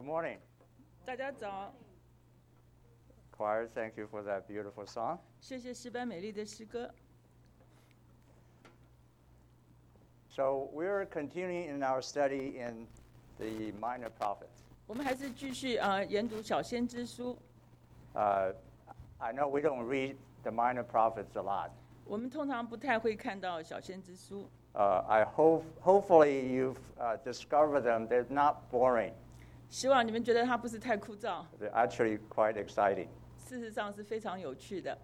Good morning. 大家早， Choir, thank you for that beautiful song. 谢谢诗班美丽的诗歌。 So we're continuing in our study in the Minor Prophets. 我们还是继续研读小先知书。 I know we don't read the Minor Prophets a lot. 我们通常不太会看到小先知书。 Hopefully you've discovered them. They're not boring. 希望你们觉得它不是太枯燥， They're actually quite exciting. 事实上是非常有趣的。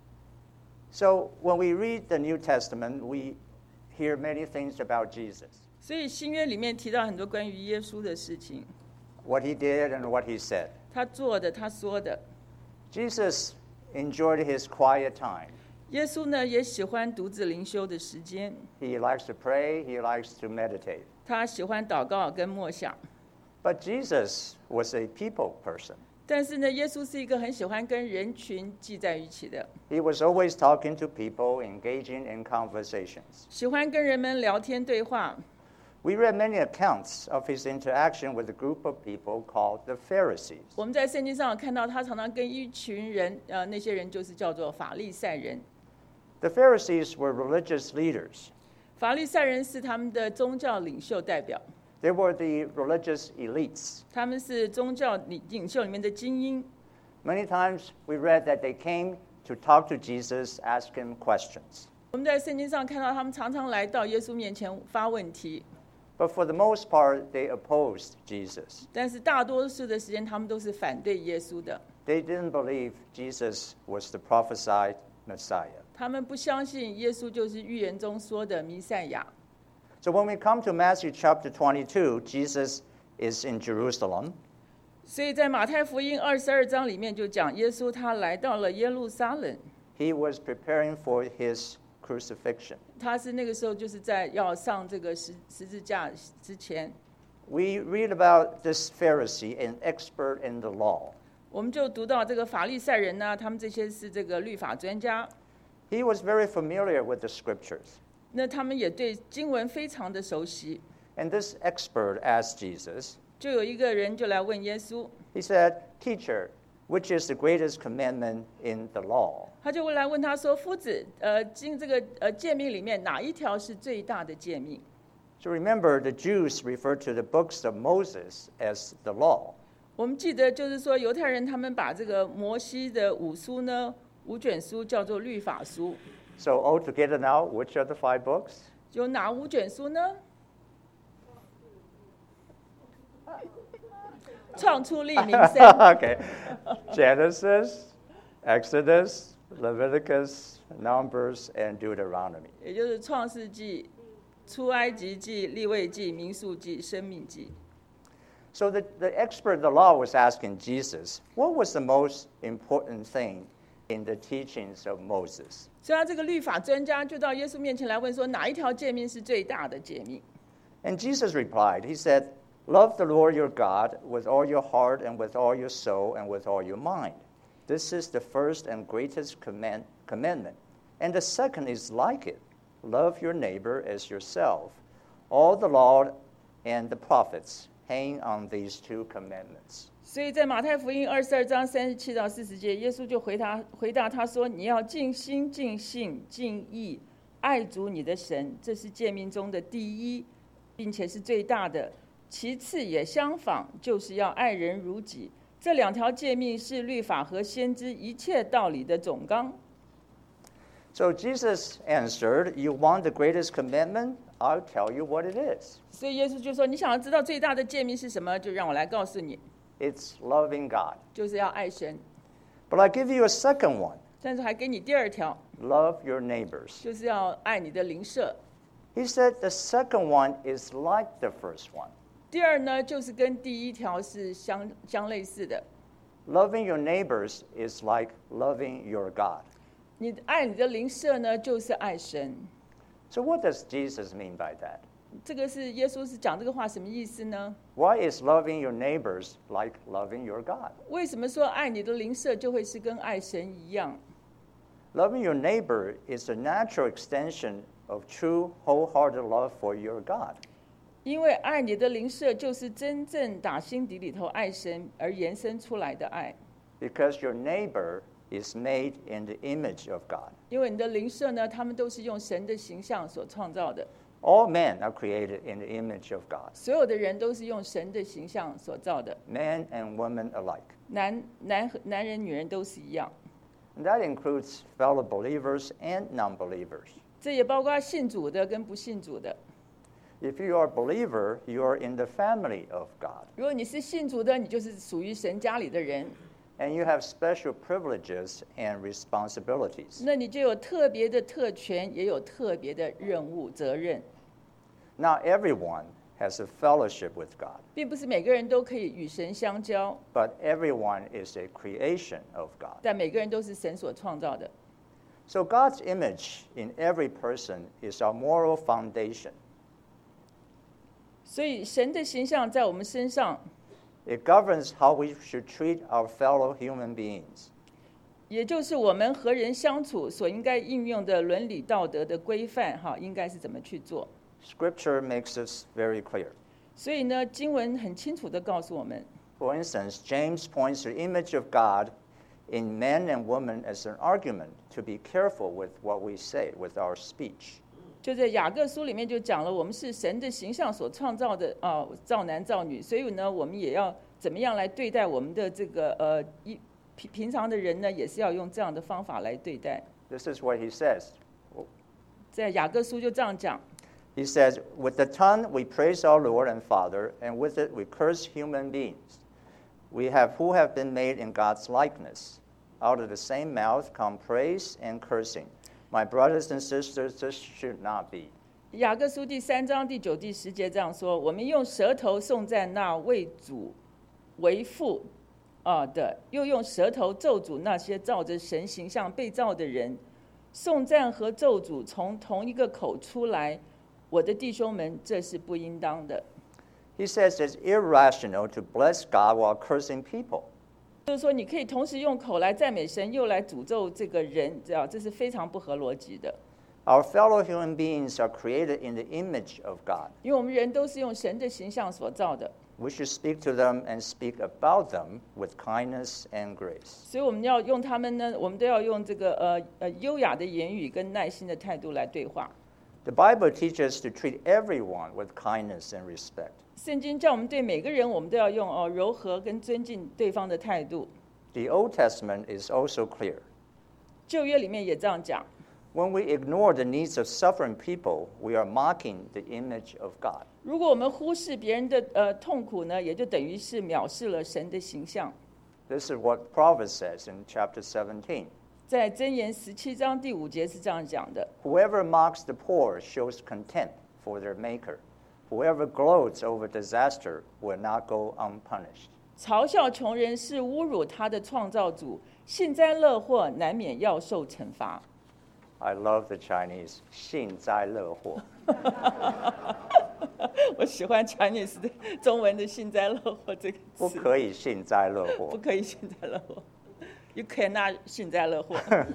So when we read the New Testament, we hear many things about Jesus, 所以新约里面提到很多关于耶稣的事情， what he did and what he said. 他做的，他说的。 Jesus enjoyed his quiet time. 耶稣呢也喜欢独自灵修的时间， He likes to pray. He likes to meditate. 他喜欢祷告跟默想。 But Jesus was a people person. 但是呢，耶稣是一个很喜欢跟人群聚在一起的， He was always talking to people, engaging in conversations. 喜欢跟人们聊天对话。 We read many accounts of his interaction with a group of people called the Pharisees. 我们在圣经上有看到他常常跟一群人，那些人就是叫做法利赛人。 The Pharisees were religious leaders. 法利赛人是他们的宗教领袖代表， They were the religious elites. 他们是宗教领袖里面的精英。 Many times we read that they came to talk to Jesus, ask him questions. 我们在圣经上看到他们常常来到耶稣面前发问题， But for the most part, they opposed Jesus. 但是大多数的时间他们都是反对耶稣的。 They didn't believe Jesus was the prophesied Messiah. 他们不相信耶稣就是预言中说的弥赛亚。 So when we come to Matthew chapter 22, Jesus is in Jerusalem. 所以在马太福音22章里面就讲，耶稣他来到了耶路撒冷， He was preparing for his crucifixion. 他是那个时候就是在要上这个十字架之前， We read about this Pharisee, an expert in the law. 我们就读到这个法利赛人呢，他们这些是这个律法专家， He was very familiar with the scriptures. 那他们也对经文非常的熟悉。 And this expert asked Jesus, 就有一个人就来问耶稣， he said, Teacher, which is the greatest commandment in the law? 他就来问他说：“夫子，经这个诫命里面哪一条是最大的诫命？” So remember, the Jews referred to the books of Moses as the law. 我们记得就是说，犹太人他们把这个摩西的五书呢，5卷书叫做律法书。 So altogether now, which are the 5 books? 有哪5卷书呢？创出利民生。 Okay. Genesis, Exodus, Leviticus, Numbers, and Deuteronomy. 也就是创世纪、出埃及记、利未记、民数记、生命记。 So the expert of the law was asking Jesus, what was the most important thing in the teachings of Moses? 所以他这个律法专家就到耶稣面前来问说，哪一条诫命是最大的诫命？ And Jesus replied, he said, Love the Lord your God with all your heart and with all your soul and with all your mind. This is the first and greatest commandment. And the second is like it. Love your neighbor as yourself. All the law and the prophets hang on these 2 commandments. 所以在马太福音22章37到40节，耶稣就回答他说：“你要尽心、尽性、尽意爱主你的神，这是诫命中的第一，并且是最大的。其次也相仿，就是要爱人如己。这2条诫命是律法和先知一切道理的总纲。” So Jesus answered, You want the greatest commandment? I'll tell you what it is. 所以耶稣就说：“你想要知道最大的诫命是什么？就让我来告诉你， It's loving God. 就是要爱神。 But I give you a second one. 但是还给你第2条， Love your neighbors. 就是要爱你的邻舍。 He said the second one is like the first one. 第2呢，就是跟第1条是相类似的。 Loving your neighbors is like loving your God. 你爱你的邻舍呢，就是爱神。 So what does Jesus mean by that? 这个是耶稣是讲这个话什么意思呢？ Why is loving your neighbors like loving your God? 为什么说爱你的邻舍就会是跟爱神一样？ Loving your neighbor is a natural extension of true, wholehearted love for your God. 因为爱你的邻舍就是真正打心底里头爱神而延伸出来的爱。 Because your neighbor is made in the image of God. 因为你的邻舍呢，他们都是用神的形象所创造的。 All men are created in the image of God. 所有的人都是用神的形象所造的。 Men and women alike. 男人、女人都是一样。 And that includes fellow believers and non-believers. 这也包括信主的跟不信主的。 If you are a believer, you are in the family of God. 如果你是信主的，你就是属于神家里的人。 And you have special privileges and responsibilities. 那你就有特别的特权，也有特别的任务责任。 Not everyone has a fellowship with God. 并不是每个人都可以与神相交。 But everyone is a creation of God. 但每个人都是神所创造的。 So God's image in every person is our moral foundation. 所以神的形象在我们身上。 It governs how we should treat our fellow human beings. 也就是我们和人相处所应该应用的伦理道德的规范，应该是怎么去做。 Scripture makes this very clear. 所以呢，经文很清楚地告诉我们。 For instance, James points to the image of God in men and women as an argument to be careful with what we say, with our speech. 就在雅各书里面就讲了，我们是神的形象所创造的造男造女，所以呢，我们也要怎么样来对待我们的这个平常的人呢，也是要用这样的方法来对待。 This is what he says. 在雅各书就这样讲。 He says, "With the tongue we praise our Lord and Father, and with it we curse human beings. Who have been made in God's likeness. Out of the same mouth come praise and cursing. My brothers and sisters, this should not be." 雅各书第3章第9、第10节这样说：我们用舌头颂赞那为主为父的，又用舌头咒诅那些照着神形象被造的人。颂赞和咒诅从同一个口出来，我的弟兄们，这是不应当的。 He says it's irrational to bless God while cursing people. 就是说，你可以同时用口来赞美神，又来诅咒这个人，这是非常不合逻辑的。 Our fellow human beings are created in the image of God. 因为我们人都是用神的形象所造的。 We should speak to them and speak about them with kindness and grace. 所以我们要用他们呢，我们都要用这个优雅的言语跟耐心的态度来对话。 The Bible teaches to treat everyone with kindness and respect. 圣经叫我们对每个人，我们都要用柔和跟尊敬对方的态度。 The Old Testament is also clear. 旧约里面也这样讲。 When we ignore the needs of suffering people, we are mocking the image of God. 如果我们忽视别人的痛苦呢，也就等于是藐视了神的形象。 This is what Proverbs says in chapter 17. 在箴言17章第5节是这样讲的。 Whoever mocks the poor shows contempt for their maker. Whoever gloats over disaster will not go unpunished. 嘲笑穷人是侮辱他的创造主，幸灾乐祸难免要受惩罚。 I love the Chinese 幸灾乐祸。 我喜欢 Chinese 的中文的幸灾乐祸这个词。 不可以幸灾乐祸。 不可以幸灾乐祸。You cannot 幸灾乐祸。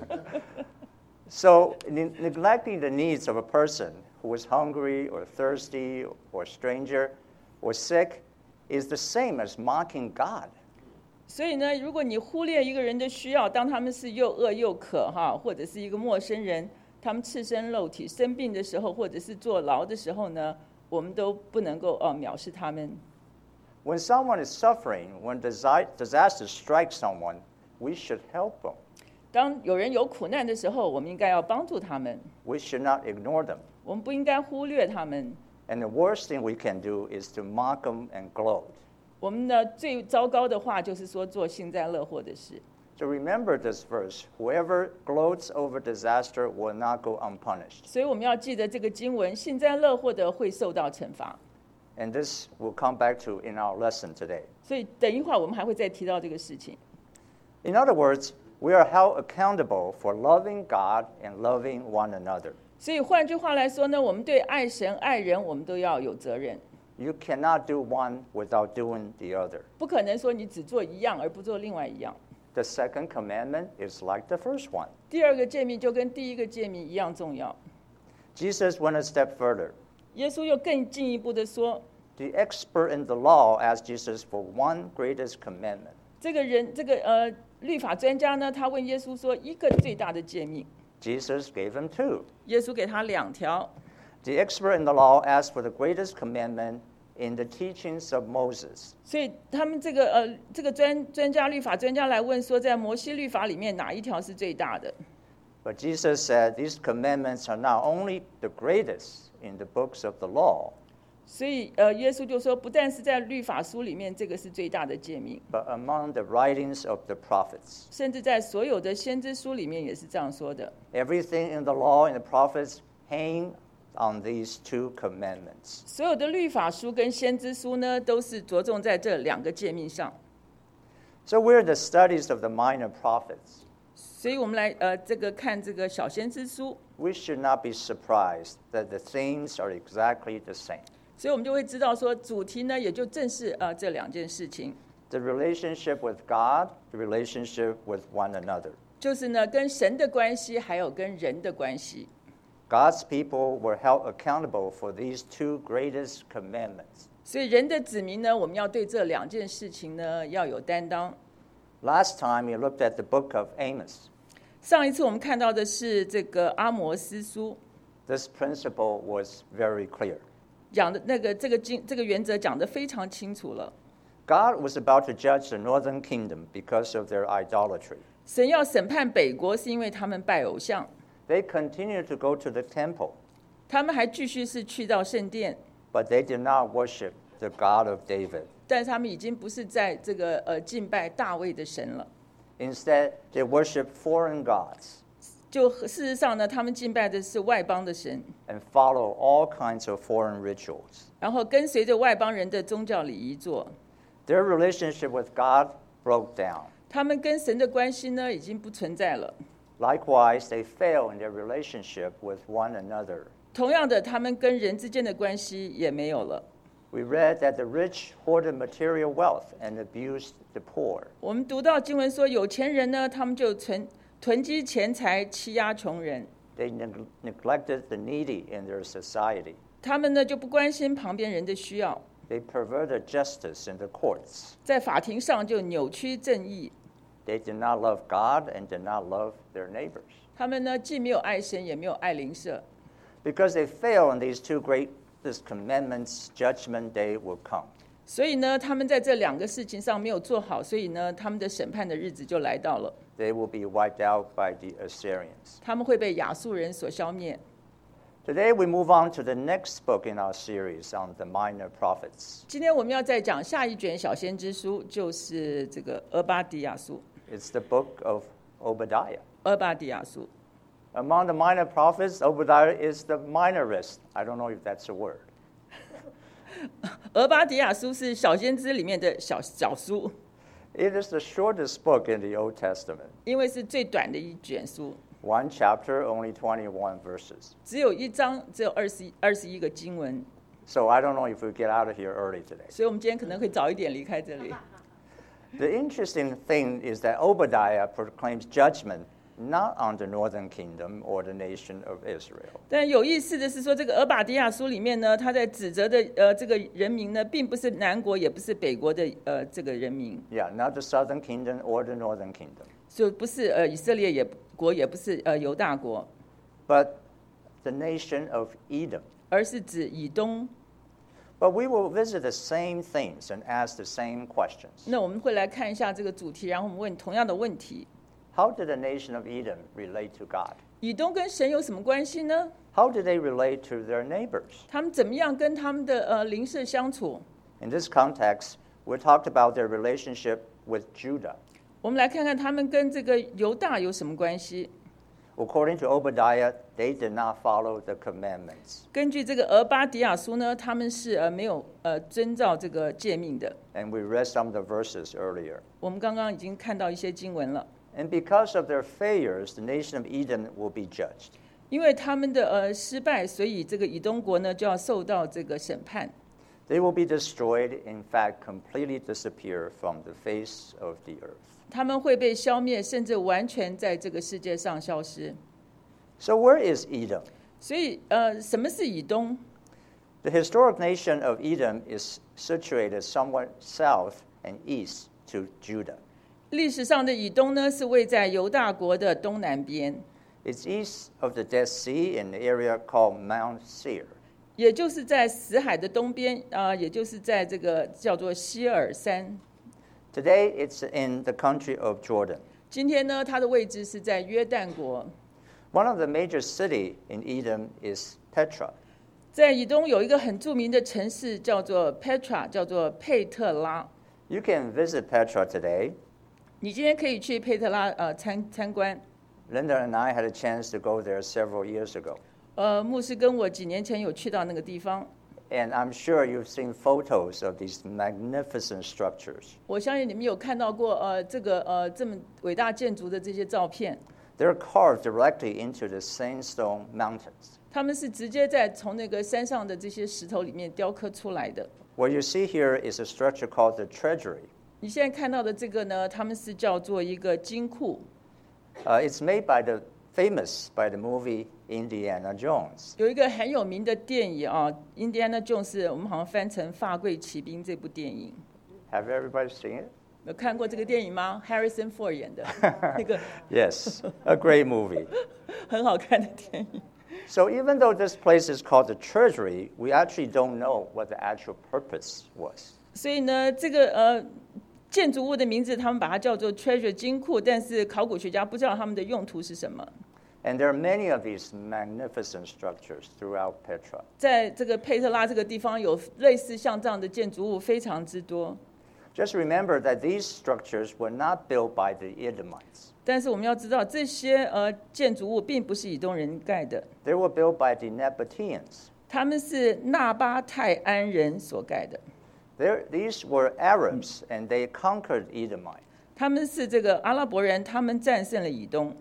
So neglecting the needs of a person who is hungry or thirsty or stranger or sick is the same as mocking God. 所以呢，如果你忽略一个人的需要，当他们是又饿又渴或者是一个陌生人，他们赤身露体生病的时候，或者是坐牢的时候呢，我们都不能够藐视他们。 When someone is suffering, when disaster strikes someone, we should help them. 当有人有苦难的时候，我们应该要帮助他们。 We should not ignore them. 我们不应该忽略他们。 And the worst thing we can do is to mock them and gloat. 我们的最糟糕的话就是说做幸灾乐祸的事。 So remember this verse: whoever gloats over disaster will not go unpunished. 所以我们要记得这个经文，幸灾乐祸的会受到惩罚。 And this will come back to in our lesson today. 所以等一会儿我们还会再提到这个事情。 In other words, we are held accountable for loving God and loving one another. 所以换句话来说呢，我们对爱神爱人，我们都要有责任。 You cannot do one without doing the other. 不可能说你只做一样而不做另外一样。 The second commandment is like the first one. 第二个诫命就跟第一个诫命一样重要。 Jesus went a step further. 耶稣又更进一步的说， The expert in the law asked Jesus for one greatest commandment. 律法专家呢，他问耶稣说一个最大的诫命， Jesus gave him two. 耶稣给他2条。 The expert in the law asked for the greatest commandment in the teachings of Moses. 所以他们这个律法专家来问说，在摩西律法里面哪一条是最大的？ But Jesus said these commandments are not only the greatest in the books of the law, 所以耶稣就说，不但是在律法书里面这个是最大的诫命， but among the writings of the prophets. 甚至在所有的先知书里面也是这样说的。 Everything in the law and the prophets hang on these two commandments. 所有的律法书跟先知书呢，都是着重在这2个诫命上。 So we're the studies of the minor prophets. 所以我们来看这个小先知书， We should not be surprised that the themes are exactly the same. 所以我们就会知道说，主题呢也就正是这2件事情， The relationship with God, the relationship with one another. 就是呢跟神的关系，还有跟人的关系。 God's people were held accountable for these two greatest commandments. 所以人的子民呢，我们要对这2件事情呢要有担当。 Last time we looked at the book of Amos. 上一次我们看到的是这个阿摩斯书， This principle was very clear. 讲的这个原则讲得非常清楚了。 God was about to judge the northern kingdom because of their idolatry. 神要审判北国，是因为他们拜偶像， They continued to go to the temple, 他们还继续是去到圣殿， but they did not worship the God of David. 但是他们已经不是在这个敬拜大卫的神了。 Instead, they worshiped foreign gods 就事实上呢，他们敬拜的是外邦的神， and follow all kinds of foreign rituals. 然后跟随着外邦人的宗教礼仪做。 Their relationship with God broke down. 他们跟神的关系呢，已经不存在了。 Likewise, they fail in their relationship with one another. 同样的，他们跟人之间的关系也没有了。 We read that the rich hoarded material wealth and abused the poor. 我们读到经文说，有钱人呢，他们就囤积钱财，欺压穷人。 They neglected the needy in their society. 他们呢就不关心旁边人的需要， They perverted justice in the courts. 在法庭上就扭曲正义。 They did not love God and did not love their neighbors. 他们呢既没有爱神，也没有爱邻舍。 Because they fail in these two greatest commandments, judgment day will come. 所以呢，他们在这2个事情上没有做好，所以呢，他们的审判的日子就来到了。 They will be wiped out by the Assyrians. 他们会被亚述人所消灭。 Today we move on to the next book in our series on the minor prophets. 今天我们要再讲下一卷小先知书，就是这个俄巴底亚书。 It's the book of Obadiah. 俄巴底亚书， Among the minor prophets, Obadiah is the minorist. I don't know if that's a word. 俄巴底亚书是小先知里面的小书， It is the shortest book in the Old Testament. 因为是最短的一卷书， One chapter, only 21 verses. 只有1章，只有21个经文， So I don't know if we get out of here early today. 所以我们今天可能会早一点离开这里。 The interesting thing is that Obadiah proclaims judgment not on the northern kingdom or the nation of Israel. 但有意思的是说，这个俄巴底亚书里面呢，他在指责的这个人民呢，并不是南国，也不是北国的这个人民， Yeah, not the southern kingdom or the northern kingdom, 就不是以色列国，也不是犹大国， but the nation of Edom. 而是指以东。 But we will visit the same themes and ask the same questions. 那我们会来看一下这个主题，然后我们问同样的问题： How did the nation of Edom relate to God? 以东跟神有什么关系呢？ How did they relate to their neighbors? 他们怎么样跟他们的邻舍相处？ In this context, we talked about their relationship with Judah. 我们来看看他们跟这个犹大有什么关系。 According to Obadiah, they did not follow the commandments. 根据这个俄巴底亚书呢，他们是没有遵照这个诫命的。 And we read some of the verses earlier. 我们刚刚已经看到一些经文了。 And because of their failures, the nation of Edom will be judged. 因为他们的失败，所以这个以东国呢就要受到这个审判。 They will be destroyed, in fact, completely disappear from the face of the earth. 他们会被消灭，甚至完全在这个世界上消失。 So where is Edom? 所以什么是以东？ The historic nation of Edom is situated somewhat south and east to Judah. 历史上的以东呢，是位在犹大国的东南边， It's east of the Dead Sea in the area called Mount Seir. 也就是在死海的东边也就是在这个叫做希尔山。 Today, it's in the country of Jordan. 今天呢，它的位置是在约旦国。 One of the major cities in Edom is Petra. 在以东有一个很著名的城市叫做 Petra， 叫做佩特拉。 You can visit Petra today. 你今天可以去佩特拉参观。 Linda and I had a chance to go there several years ago. 牧师跟我几年前有去到那个地方。 And I'm sure you've seen photos of these magnificent structures. 我相信你们有看到过这么伟大建筑的这些照片。 They're carved directly into the sandstone mountains. 他们是直接从那个山上的这些石头里面雕刻出来的。 What you see here is a structure called the treasury. 你现在看到的这个呢，他们是叫做一个金库。 It's made famous by the movie Indiana Jones. 有一个很有名的电影Indiana Jones， 我们好像翻成《法柜骑兵》这部电影。 Have everybody seen it? 有看过这个电影吗 ？Harrison Ford 演的那个 Yes, a great movie. 很好看的电影。 So even though this place is called the treasury, we actually don't know what the actual purpose was. 所以呢，这个建筑物的名字，他们把它叫做 treasure 金库，但是考古学家不知道他们的用途是什么。 And there are many of these magnificent structures throughout Petra. 在这个佩特拉这个地方，有类似像这样的建筑物非常之多。 Just remember that these structures were not built by the Edomites. 但是我们要知道，这些建筑物并不是以东人盖的， They were built by the Nabateans. 他们是纳巴泰安人所盖的。 These were Arabs, and they conquered Edomite. 他们是这个阿拉伯人，他们战胜了以东。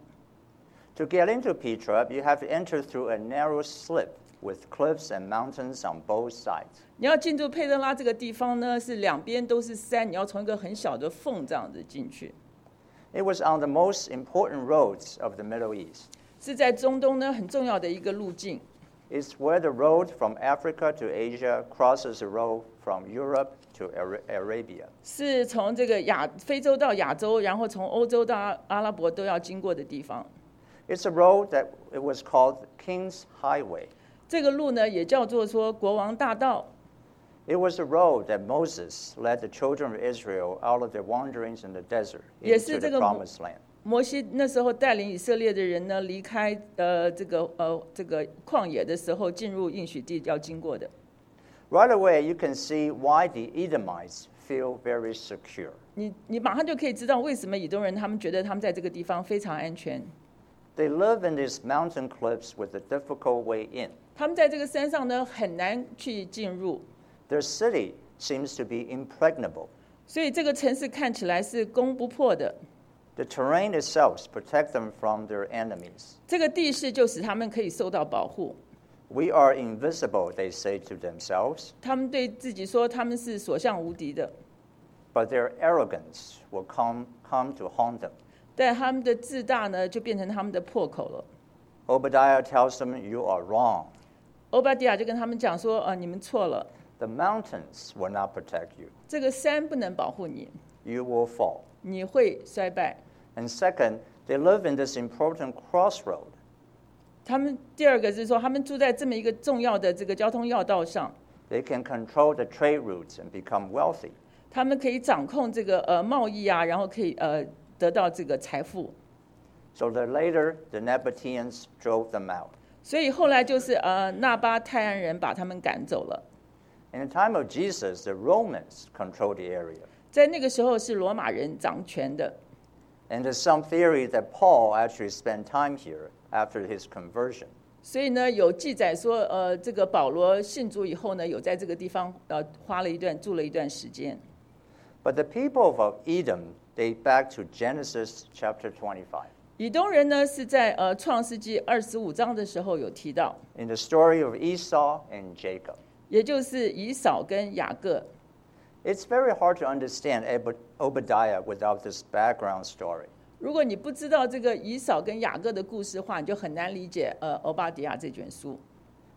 To get into Petra, you have to enter through a narrow slip with cliffs and mountains on both sides. 你要进入佩特拉这个地方呢，是两边都是山，你要从一个很小的缝这样子进去。 It was on the most important roads of the Middle East. 是在中东呢很重要的一个路径。 It's where the road from Africa to Asia crosses the road from Europe to Arabia. 是从这个非洲到亚洲，然后从欧洲到阿拉伯都要经过的地方。 It's a road that it was called King's Highway. 这个路呢也叫做说国王大道。 It was the road that Moses led the children of Israel out of their wanderings in the desert into the promised land. 摩西那时候带领以色列的人呢离开这个旷野的时候，进入应许地要经过的。 Right away, you can see why the Edomites feel very secure. 你马上就可以知道为什么以东人他们觉得他们在这个地方非常安全。 They live in these mountain cliffs with a difficult way in. 他们在这个山上呢很难去进入， Their city seems to be impregnable. 所以这个城市看起来是攻不破的。 The terrain itself protects them from their enemies. 这个地势就使他们可以受到保护。 We are invisible, they say to themselves, 他们对自己说他们是所向无敌的， but their arrogance will come to haunt them. 但他们的自大呢就变成他们的破口了。 Obadiah tells them, you are wrong. 欧巴底亚就跟他们讲说你们错了， The mountains will not protect you. 这个山不能保护你， You will fall. 你会衰败。 And second, they live in this important crossroad. 他们第二个是说，他们住在这么一个重要的这个交通要道上， They can control the trade routes and become wealthy. 他们可以掌控这个贸易啊，然后可以得到这个财富。 So that later, the Nabateans drove them out. 所以后来就是纳巴泰安人把他们赶走了。 In the time of Jesus, the Romans controlled the area. 在那个时候是罗马人掌权的。 And there's some theory that Paul actually spent time here after his conversion. 所以呢，有记载说，这个保罗信主以后呢，有在这个地方住了一段时间。 But the people of Edom date back to Genesis chapter 25. 以东人呢是在创世纪25章的时候有提到， In the story of Esau and Jacob. 也就是以扫跟雅各。 It's very hard to understand Obadiah without this background story. 如果你不知道这个以扫跟雅各的故事的话，你就很难理解欧巴底亚这卷书。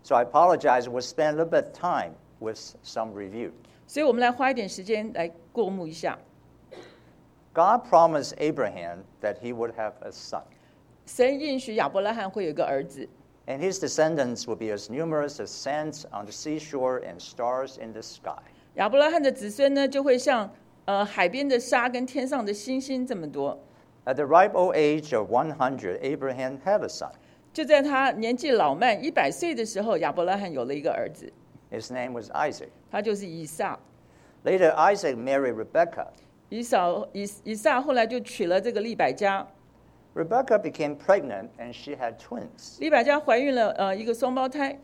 So I apologize. We'll spend a little bit of time with some review. 所以我们来花一点时间来过目一下。 God promised Abraham that he would have a son, 神应许亚伯拉罕会有一个儿子， and his descendants will be as numerous as sands on the seashore and stars in the sky. 亚伯拉罕的子孙呢就会像海边的沙跟天上的星星这么多。 At the ripe old age of 100, Abraham had a son. 就在他年纪老迈100岁的时候，亚伯拉罕有了一个儿子， His name was Isaac. 他就是以撒。 Later, Isaac married Rebekah. 以撒后来就娶了这个利百加， Rebekah became pregnant, and she had twins. 利百加怀孕了一个双胞胎。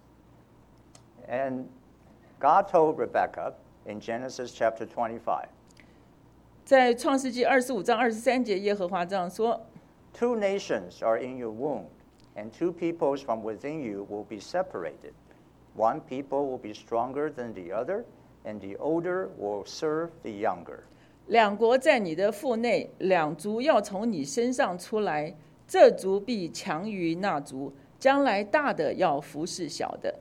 And God told Rebekah in Genesis chapter 25, 在创世纪25章23节，耶和华这样说： 2 nations are in your womb, and 2 peoples from within you will be separated. One people will be stronger than the other, and the older will serve the younger. 两国在你的腹内，两族要从你身上出来，这族必强于那族，将来大的要服侍小的。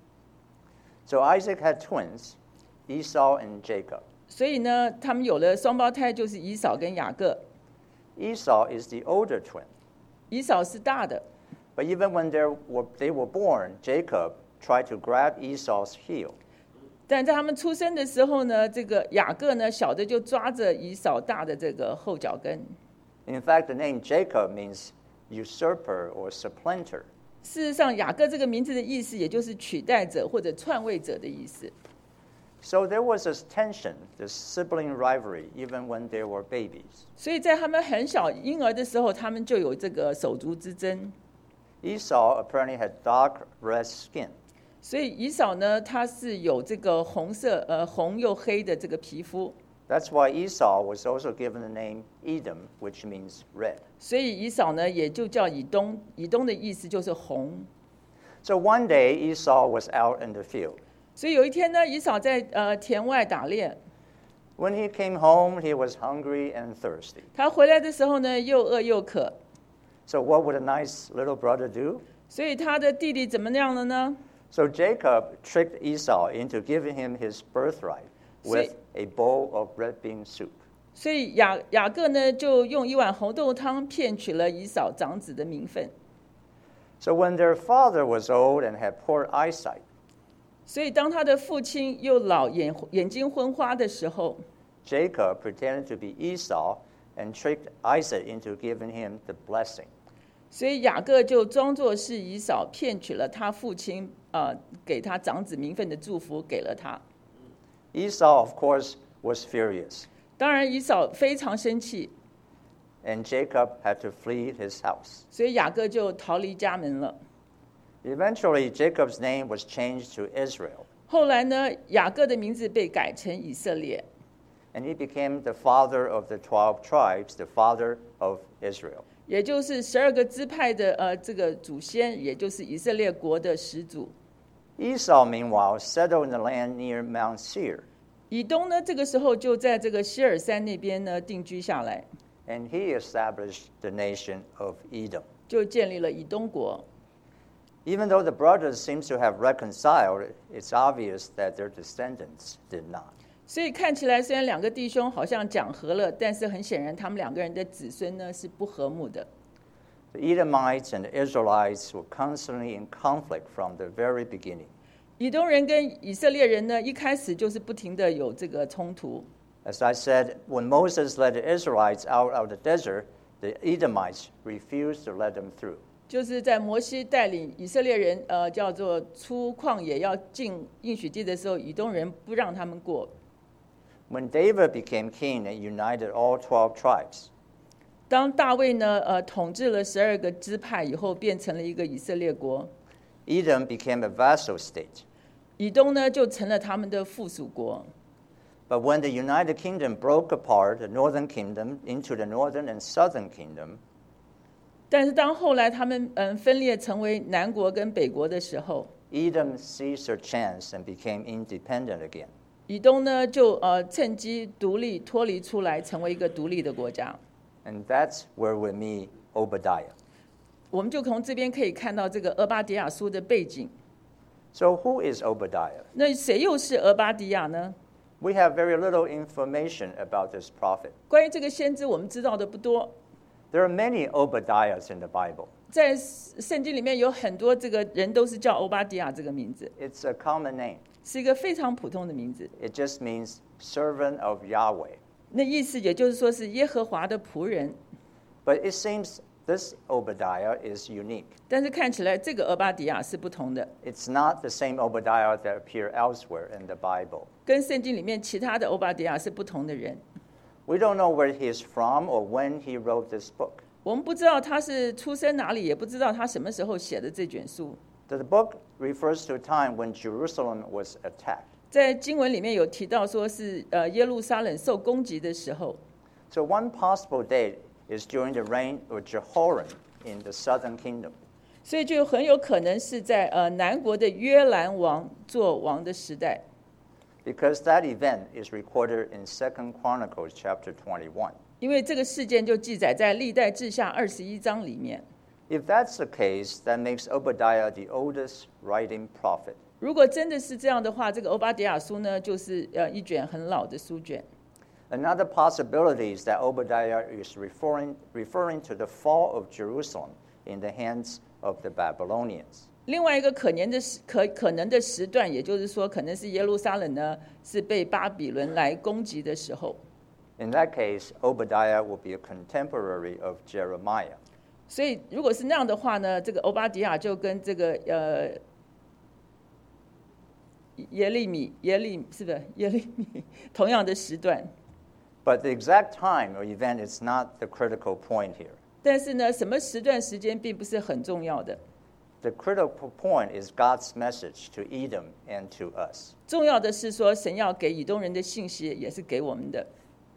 So Isaac had twins, Esau and Jacob. 所以呢，他们有了双胞胎，就是以扫跟雅各。 Esau is the older twin. 以扫是大的， But even when they were born, Jacob tried to grab Esau's heel. 但在他们出生的时候呢，这个雅各呢，小的就抓着以扫大的这个后脚跟。 In fact, the name Jacob means usurper or supplanter. 事实上，雅各这个名字的意思，也就是取代者或者篡位者的意思。 So there was this tension, this sibling rivalry, even when they were babies. 所以在他们很小婴儿的时候，他们就有这个手足之争。 Esau apparently had dark red skin. 所以以扫呢，他是有这个红色红又黑的这个皮肤， That's why Esau was also given the name Edom, which means red. 所以以扫呢也就叫以东。以东的意思就是红。 So one day Esau was out in the field. 所以有一天呢，以扫在田外打猎， When he came home, he was hungry and thirsty. 他回来的时候呢，又饿又渴。 So what would a nice little brother do? 所以他的弟弟怎么样了呢？ So Jacob tricked Esau into giving him his birthright with a bowl of red bean soup. 所以雅各呢，就用一碗红豆汤骗取了以扫长子的名分。 So when their father was old and had poor eyesight, 所以当他的父亲又老眼睛昏花的时候， Jacob pretended to be Esau and tricked Isaac into giving him the blessing. 所以雅各就装作是以扫，骗取了他父亲给他长子名分的祝福，给了他。 Esau, of course, was furious, 当然，以扫非常生气， and Jacob had to flee his house. 所以雅各就逃离家门了。 Eventually, Jacob's name was changed to Israel, 后来呢，雅各的名字被改成以色列， and he became the father of the 12 tribes, the father of Israel. 也就是12个支派的这个祖先，也就是以色列国的始祖。 Esau, meanwhile, settled in the land near Mount Seir, 以东呢，这个时候就在这个希尔山那边呢定居下来， and he established the nation of Edom. 就建立了以东国。 Even though the brothers seem to have reconciled, it's obvious that their descendants did not. 所以看起来，虽然两个弟兄好像讲和了，但是很显然，他们两个人的子孙呢是不和睦的。 The Edomites and the Israelites were constantly in conflict from the very beginning. 以东人跟以色列人呢，一开始就是不停的有这个冲突。 As I said, when Moses led the Israelites out of the desert, the Edomites refused to let them through. 就是在摩西带领以色列人叫做出旷野要进应许地的时候，以东人不让他们过。 When David became king and united all 12 tribes, 当大卫呢统治了12个支派以后，变成了一个以色列国， Edom became a vassal state. 以东呢就成了他们的附属国。 But when the United Kingdom broke apart, the northern kingdom into the northern and southern kingdom, 但是当后来他们分裂成为南国跟北国的时候， Edom seized their chance and became independent again. 以东呢就趁机独立脱离出来，成为一个独立的国家。 And that's where we meet Obadiah. 我们就从这边可以看到这个俄巴底亚书的背景。 So who is Obadiah? 那谁又是俄巴底亚呢？ We have very little information about this prophet. 关于这个先知，我们知道的不多。 There are many Obadiahs in the Bible. 在圣经里面有很多这个人都是叫欧巴底亚这个名字， It's a common name. 是一个非常普通的名字。 It just means servant of Yahweh. 那意思也就是说是耶和华的仆人。 But it seems this Obadiah is unique. 但是看起来这个俄巴底亚是不同的， It's not the same Obadiah that appear elsewhere in the Bible. 跟圣经里面其他的欧巴底亚是不同的人。 We don't know where he is from or when he wrote this book. 我们不知道他是出生哪里，也不知道他什么时候写的这卷书。 The book refers to a time when Jerusalem was attacked. 在经文里面有提到说是耶路撒冷受攻击的时候， So one possible date is during the reign of Jehoram in the southern kingdom. 所以就很有可能是在南国的约兰王做王的时代。 Because that event is recorded in 2 Chronicles chapter 21. 因为这个事件就记载在历代志下21章里面。 If that's the case, that makes Obadiah the oldest writing prophet. 如果真的是这样的话，这个欧巴底亚书呢，就是一卷很老的书卷。 Another possibility is that Obadiah is referring to the fall of Jerusalem in the hands of the Babylonians. 另外一个可能的时段，也就是说，可能是耶路撒冷呢是被巴比伦来攻击的时候。 In that case, Obadiah will be a contemporary of Jeremiah. 所以，如果是那样的话呢，这个欧巴底亚就跟这个耶利米是不是耶利米同样的时段？ But the exact time or event is not the critical point here. 但是呢，什么时段时间并不是很重要的。 The critical point is God's message to Edom and to us. 重要的是说，神要给以东人的信息，也是给我们的。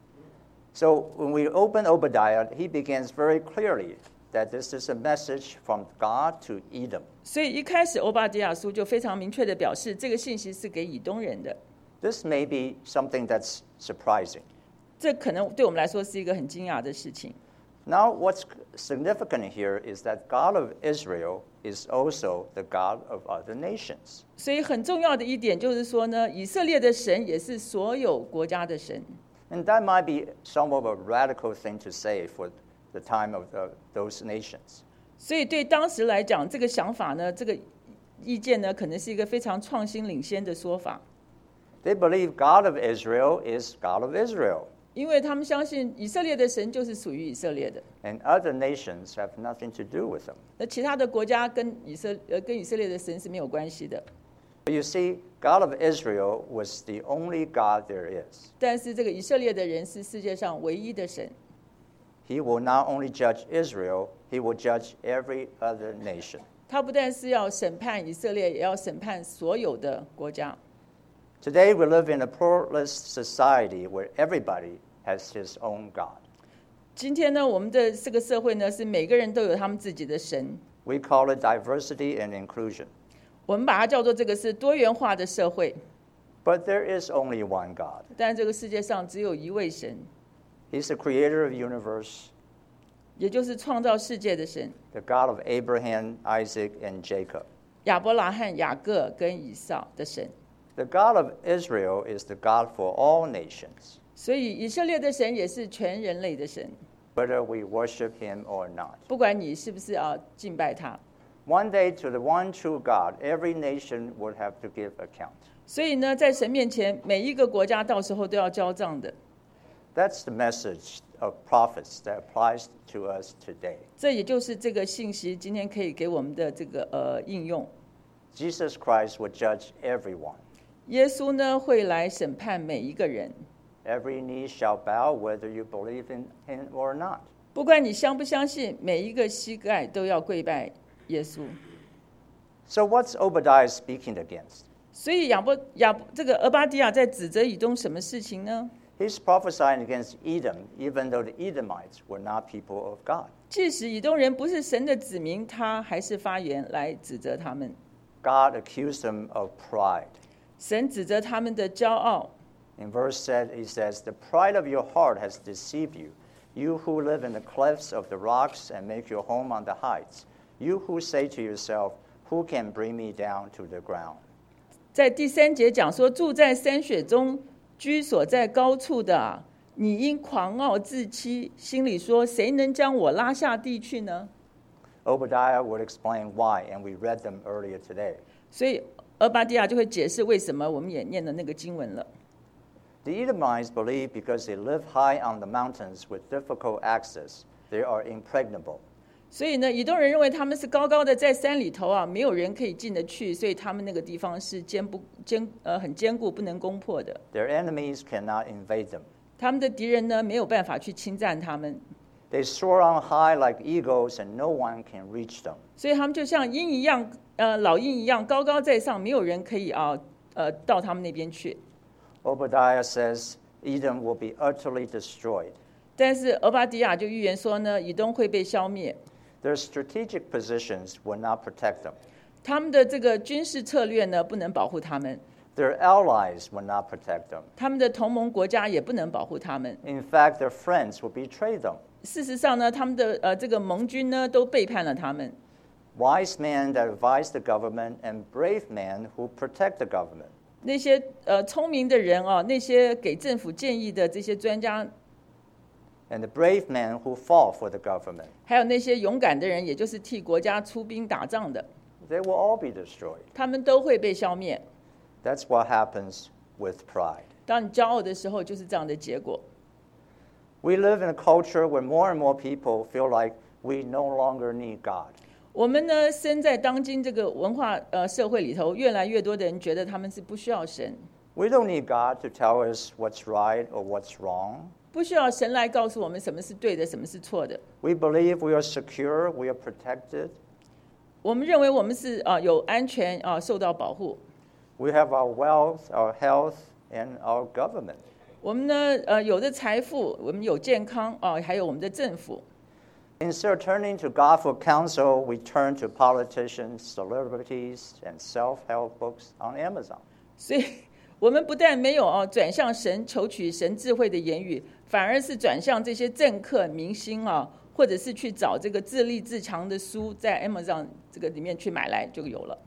So when we open Obadiah, he begins very clearly that this is a message from God to Edom. 所以一开始欧巴底亚书就非常明确的表示，这个信息是给以东人的。 This may be something that's surprising. 这可能对我们来说是一个很惊讶的事情。 Now, what's significant here is that God of Israel is also the God of other nations. 所以很重要的一点就是说呢，以色列的神也是所有国家的神。 And that might be somewhat of a radical thing to say for the time of those nations. 所以对当时来讲，这个想法呢，这个意见呢，可能是一个非常创新领先的说法。 They believe God of Israel is God of Israel, 因为他们相信以色列的神就是属于以色列的， and other nations have nothing to do with them. 那其他的国家跟以色列的神是没有关系的。 But you see, God of Israel was the only God there is. 但是这个以色列的人是世界上唯一的神， He will not only judge Israel, he will judge every other nation. 他不但是要审判以色列，也要审判所有的国家。 Today we live in a pluralist society where everybody has his own God. 今天呢，我们的这个社会呢，是每个人都有他们自己的神， We call it diversity and inclusion. 我们把它叫做这个是多元化的社会。 But there is only one God. 但这个世界上只有一位神， He's the creator of the universe, 也就是创造世界的神， the God of Abraham, Isaac, and Jacob. 亚伯拉罕、雅各跟以扫的神。 The God of Israel is the God for all nations, 所以以色列的神也是全人类的神， whether we worship him or not. 不管你是不是敬拜他。 One day, to the one true God, every nation would have to give account. 所以呢，在神面前，每一个国家到时候都要交账的。 That's the message of prophets that applies to us today. 这也就是这个信息今天可以给我们的这个应用。 Jesus Christ will judge everyone. 耶稣呢会来审判每一个人， Every knee shall bow, whether you believe in him or not. 不管你相不相信，每一个膝盖都要跪拜耶稣。 So what's Obadiah speaking against? 所以这个俄巴底亚在指责以东什么事情呢？ He's prophesying against Edom, even though the Edomites were not people of God. 即使以东人不是神的子民，他还是发言来指责他们。 God accused them of pride. 神指责他们的骄傲。 In verse 7, he says, "The pride of your heart has deceived you, you who live in the clefts of the rocks and make your home on the heights, you who say to yourself, who can bring me down to the ground?" 在第3节讲说，住在山雪中，居所在高处的啊，你因狂傲自欺，心里说，谁能将我拉下地去呢？ Obadiah would explain why, and we read them earlier today. 所以俄巴底亚就会解释为什么，我们也念了那个经文了。 The Edomites believe because they live high on the mountains with difficult access, they are impregnable. 所以呢，以东人认为他们是高高的在山里头啊，没有人可以进得去，所以他们那个地方是很坚固，不能攻破的。 Their enemies cannot invade them. 他们的敌人呢，没有办法去侵占他们。 They soar on high like eagles, and no one can reach them. 所以他们就像鹰一样，老鹰一样高高在上，没有人可以到他们那边去。 Obadiah says Edom will be utterly destroyed. 但是俄巴底亚就预言说呢，以东会被消灭。 Their strategic positions will not protect them. 他们的这个军事策略呢，不能保护他们。 Their allies will not protect them. 他们的同盟国家也不能保护他们。 In fact, their friends will betray them. 事实上呢，他们的这个盟军呢，都背叛了他们。 Wise men that advise the government and brave men who protect the government. 那些聪明的人啊，那些给政府建议的这些专家， And the brave men who fought for the government. 还有那些勇敢的人，也就是替国家出兵打仗的， They will all be destroyed. 他们都会被消灭。 That's what happens with pride. 当你骄傲的时候，就是这样的结果。 We live in a culture where more and more people feel like we no longer need God. 我们呢，身在当今这个文化社会里头，越来越多的人觉得他们是不需要神， We don't need God to tell us what's right or what's wrong. 不需要神来告诉我们什么是对的，什么是错的。 We believe we are secure, we are protected. 我们认为我们是有安全受到保护。 We have our wealth, our health, and our government. 我们呢有的财富，我们有健康还有我们的政府。 Instead of turning to God for counsel, we turn to politicians, celebrities, and self-help books on Amazon. 所以我们不但没有转向神求取神智慧的言语，反而是转向这些政客、明星或者是去找这个自立自强的书，在 Amazon 这个里面去买来就有了。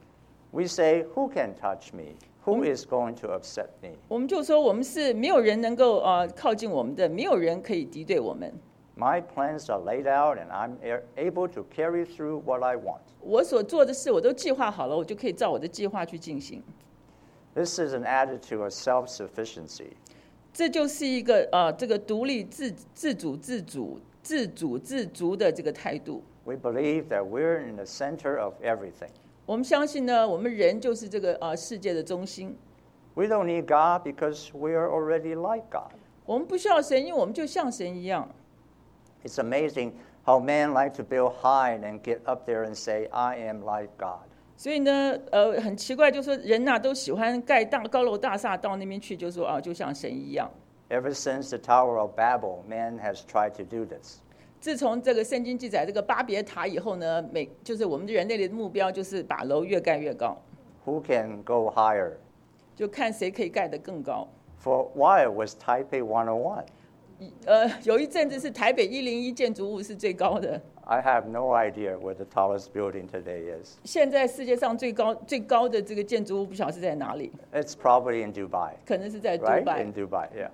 We say, who can touch me? Who is going to upset me? 我们就说我们是没有人能够靠近我们的，没有人可以敌对我们。 My plans are laid out, and I'm able to carry through what I want. 我所做的事我都计划好了，我就可以照我的计划去进行。 This is an attitude of self-sufficiency. 这就是一个这个独立自主自足的这个态度。 We believe that we're in the center of everything. 我们相信呢，我们人就是这个世界的中心。 We don't need God because we are already like God. 我们不需要神，因为我们就像神一样。 It's amazing how men like to build high and get up there and say, I am like God. 所以呢，很奇怪，就说人都喜欢盖高楼大厦，到那边去就说就像神一样。 Ever since the Tower of Babel, man has tried to do this. 自从这个圣经记载这个巴别塔以后呢，就是我们人类的目标就是把楼越盖越高， Who can go higher? 就看谁可以盖得更高。 For a while it was Taipei 101. 有一阵子是台北101建筑物是最高的， I have no idea where the tallest building today is. 现在世界上最高的这个建筑物不晓得是在哪里， It's probably in Dubai, 可能是在杜 right? 拜。 In Dubai, yeah.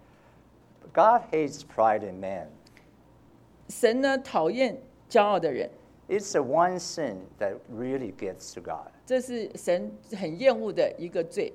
But God hates pride in man. 神呢讨厌骄傲的人， It's the one sin that really gets to God. 这是神很厌恶的一个罪。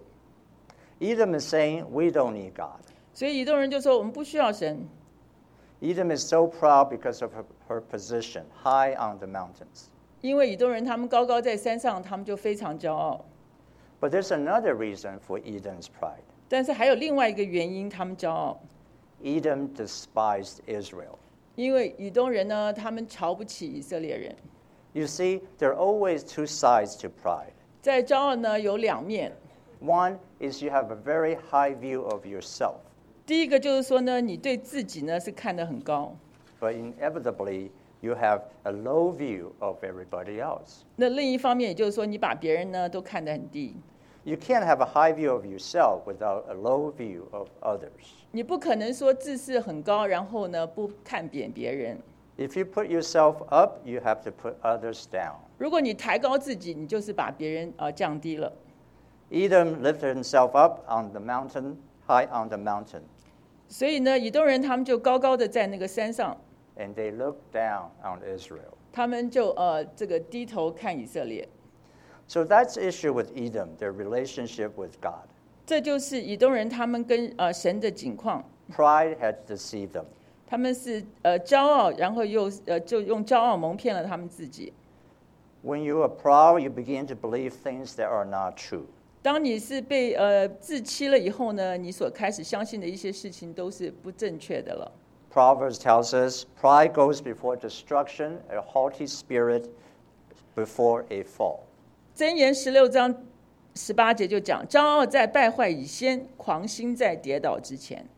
Edom is saying, we don't need God. 所以以东人就说我们不需要神。 Edom is so proud because of her position, high on the mountains. 因为以东人他们高高在山上，他们就非常骄傲。 But there's another reason for Edom's pride. 但是还有另外一个原因，他们骄傲， Edom despised Israel. 因为以东人呢，他们瞧不起以色列人。 You see, there are always two sides to pride. 在骄傲呢有两面， One is you have a very high view of yourself, 第一个就是说呢，你对自己呢是看得很高， but inevitably you have a low view of everybody else. 那另一方面也就是说，你把别人呢都看得很低。 You can't have a high view of yourself without a low view of others. 你不可能说自视很高，然后呢不看扁别人。 If you put yourself up, you have to put others down. 如果你抬高自己，你就是把别人降低了。 Edom lifted himself up on the mountain, high on the mountain, 所以呢，以东人他们就高高的在那个山上， and they looked down on Israel. 他们就这个低头看以色列。 So that's the issue with Edom, their relationship with God. 这就是以东人他们跟神的景况， Pride had deceived them. 他们是骄傲，然后又就用骄傲蒙骗了他们自己。 When you are proud, you begin to believe things that are not true. 当你是被自欺了以后呢，你所开始相信的一些事情都是不正确的了。 Proverbs tells us, pride goes before destruction, a haughty spirit before a fall. 箴言16章18节就讲，骄傲在败坏以先，狂心在跌倒之前。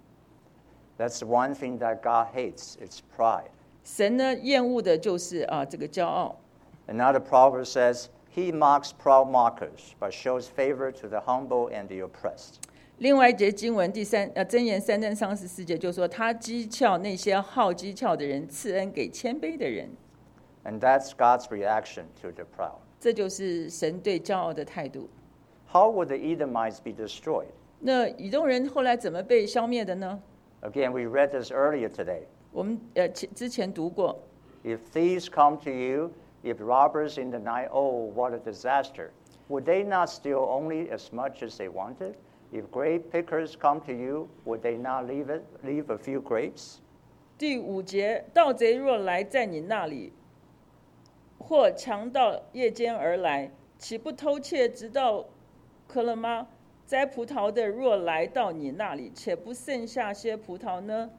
That's the one thing that God hates, it's pride. 神呢厌恶的就是这个骄傲。 Another proverb says, he mocks proud mockers, but shows favor to the humble and the oppressed. 另外一节经文箴言3章34节就说，他讥诮那些好讥诮的人，赐恩给谦卑的人。 And that's God's reaction to the proud. 这就是神对骄傲的态度。 How would the Edomites be destroyed? 那以东人后来怎么被消灭的呢？ Again, we read this earlier today. 我们之前读过， If thieves come to you, if robbers in the night, oh, what a disaster. Would they not steal only as much as they wanted? If grape pickers come to you, would they not leave a few grapes? 第5节，盗贼若来在你那里，或强盗夜间而来，岂不偷窃直到渴了吗？摘葡萄的若来到你那里，且不剩下些葡萄呢？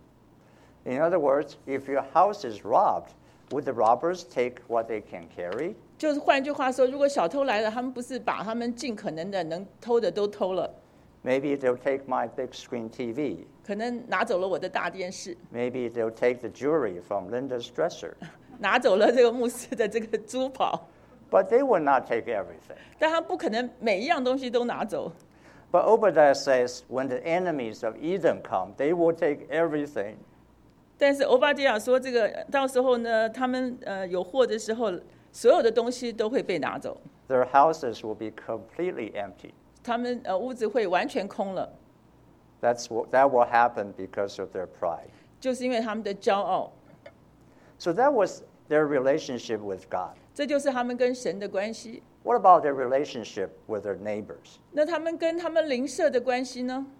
In other words, if your house is robbed, would the robbers take what they can carry? 就是换句话说，如果小偷来了，他们不是把他们尽可能的能偷的都偷了， Maybe they'll take my big screen TV. 可能拿走了我的大电视， Maybe they'll take the jewelry from Linda's dresser. 拿走了这个牧师的这个珠宝， But they will not take everything. 但他不可能每一样东西都拿走。 But Obadiah says, when the enemies of Edom come, they will take everything. 但是欧巴底亚说，这个到时候呢，他们有祸的时候，所有的东西都会被拿走， Their houses will be completely empty. 他们屋子会完全空了， That will happen because of their pride. 就是因为他们的骄傲。 So that was their relationship with God. 这就是他们跟神的关系。 What about their relationship with their neighbors? 那他们跟他们邻舍的关系呢？